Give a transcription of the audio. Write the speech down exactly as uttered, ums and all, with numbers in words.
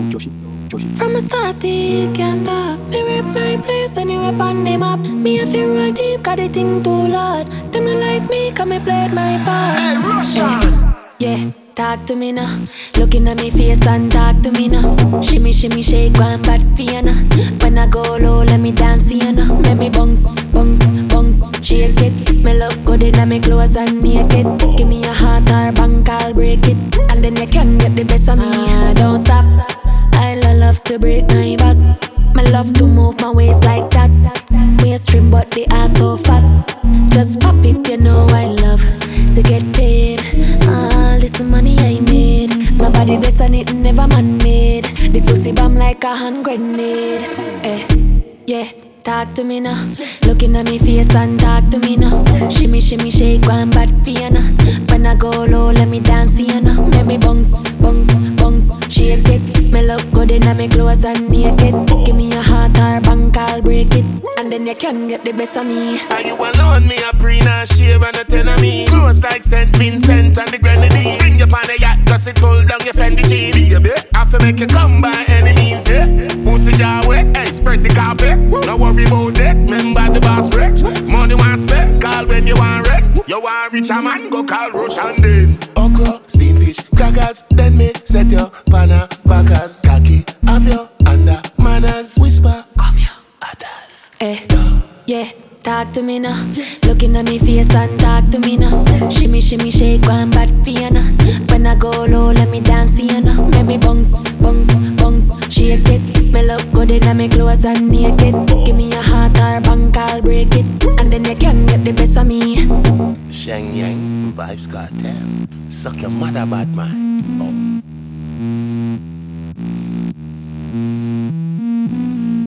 From a start, it can't stop. Me rep my place anywhere on the map. Me a feel real deep, cause the thing too loud. Them not like me, cause me played my part. Hey, Russian! Yeah, talk to me now. Looking at me face and talk to me now. Shimmy, shimmy, shake, one bad piano. When I go low, let me dance for you now. Make me bounce, bounce, bounce, shake it. Me look good in me clothes and naked. Give me a heart or bank, I'll break it. And then you can get the best of me. Ah, don't stop. I love to break my back. I love to move my waist like that. Waist trim but the ass so fat. Just pop it, you know I love to get paid. All this money I made. My body blessed and it never man-made. This pussy bomb like a hand grenade. Eh, yeah, talk to me now. Looking at me face and talk to me now. Shimmy, shimmy, shake, one bad piano. When I go low, let me dance for you now. Make me bounce, bounce, bounce, shake it. Me look good in me clothes and naked. Give me a heart or bank, I'll break it. And then you can get the best of me. Are you alone? Me a pre and shave and a ten of me. Close like Saint Vincent and the Grenadines. Bring you on the yacht, cause it pull down your Fendi jeans. Baby, I feel make you come by any means, yeah. Pussy jar wet, hey, spread the carpet. No worry about that, remember the boss rich. Money want spend, call when you want rent. You want rich a man, go call Russian then. Okra, steamed fish, crackers. Then me set your panna backers. Khaki, have your under manners. Whisper, come here, others. Eh, yeah, talk to me now. Looking at me face and talk to me now. Shimmy, shimmy, shake, one bad piano. When I go low, let me dance for you now. Make me bounce, bounce, bounce, shake it. Me look good in me clothes and naked. Give me a heart or bank, I'll break it. And then you can get the best of me. Sheng Yang, Vibes Cartel. Suck your mother bad mind.